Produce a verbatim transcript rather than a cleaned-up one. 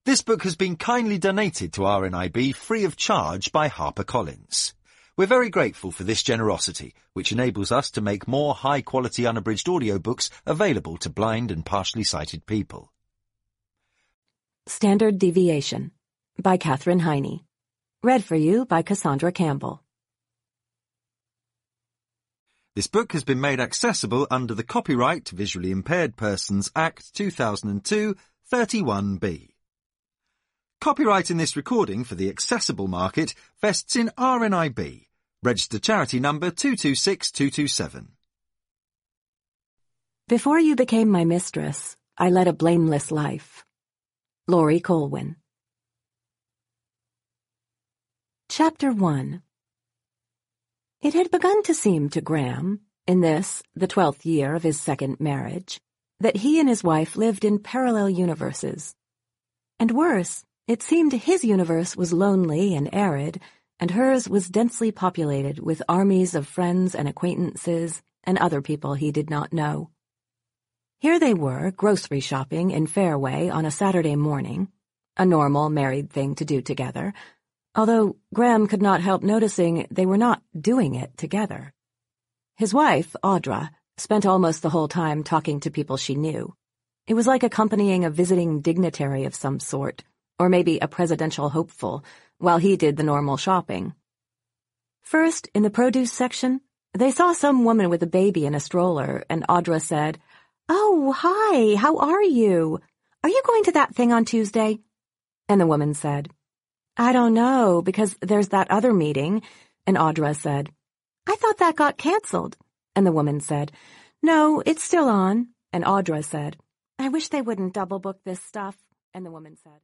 This book has been kindly donated to R N I B free of charge by HarperCollins. We're very grateful for this generosity, which enables us to make more high-quality unabridged audiobooks available to blind and partially sighted people. Standard Deviation by Katherine Heine. Read for you by Cassandra Campbell. This book has been made accessible under the Copyright Visually Impaired Persons Act two thousand two, thirty-one B. Copyright in this recording for the accessible market vests in R N I B, registered charity number two two six two two seven. Before you became my mistress, I led a blameless life. Laurie Colwin. Chapter one. It had begun to seem to Graham, in this, the twelfth year of his second marriage, that he and his wife lived in parallel universes. And worse, it seemed his universe was lonely and arid, and hers was densely populated with armies of friends and acquaintances and other people he did not know. Here they were, grocery shopping in Fairway on a Saturday morning, a normal married thing to do together, although Graham could not help noticing they were not doing it together. His wife, Audra, spent almost the whole time talking to people she knew. It was like accompanying a visiting dignitary of some sort, or maybe a presidential hopeful, while he did the normal shopping. First, in the produce section, they saw some woman with a baby in a stroller, and Audra said, "Oh, hi, how are you? Are you going to that thing on Tuesday?" And the woman said, "I don't know, because there's that other meeting." And Audra said, "I thought that got canceled." And the woman said, "No, it's still on." And Audra said, "I wish they wouldn't double book this stuff." And the woman said,